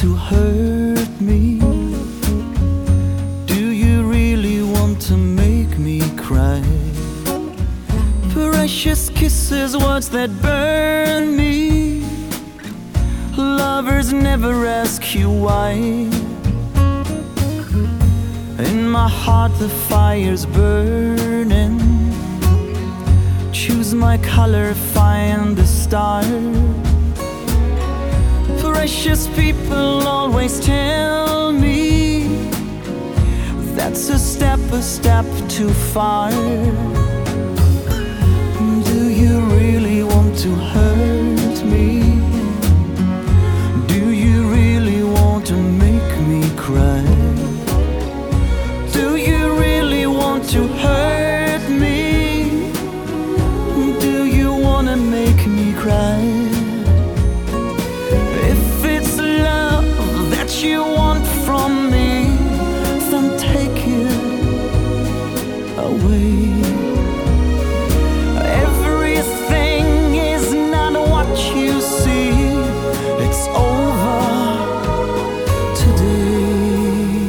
to hurt me? Do you really want to make me cry? Precious kisses, words that burn me. Lovers never ask you why. In my heart the fire's burning. Choose my color, find the star. Precious people always tell me that's a step too far. Do you really want to hurt me? Do you really want to make me cry? Do you really want to hurt me? Do you want to make me cry? If it's love that you want from me, then take it away. Everything is not what you see. It's over today.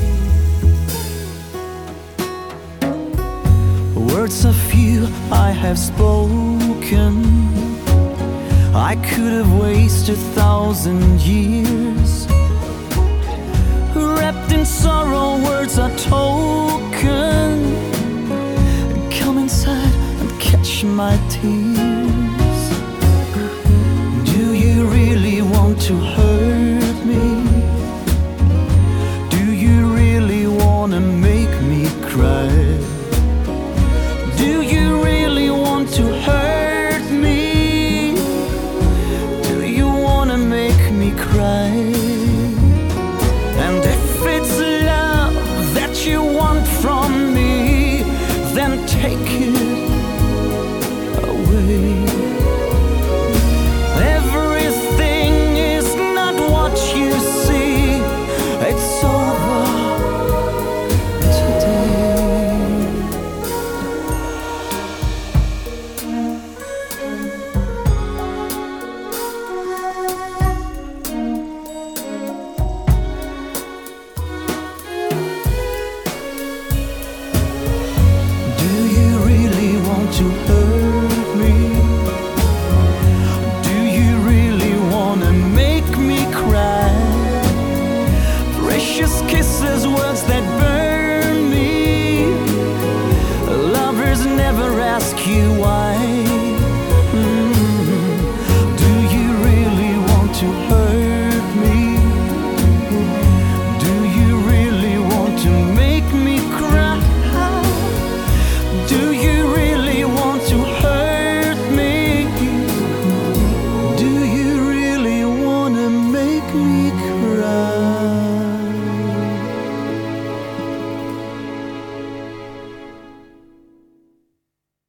Words are few I have spoken. I could have wasted 1,000 years. Wrapped in sorrow, words are token. Come inside and catch my tears. Do you really want to hurt me? Do you really want to make me cry? Do you really want to hurt me? Do you want to make me cry? And if it's love that you want from me, then take it away. Everything is not what you see. It's over today. To hurt me? Do you really wanna make me cry? Precious kisses, words that burn me. Lovers never ask you why.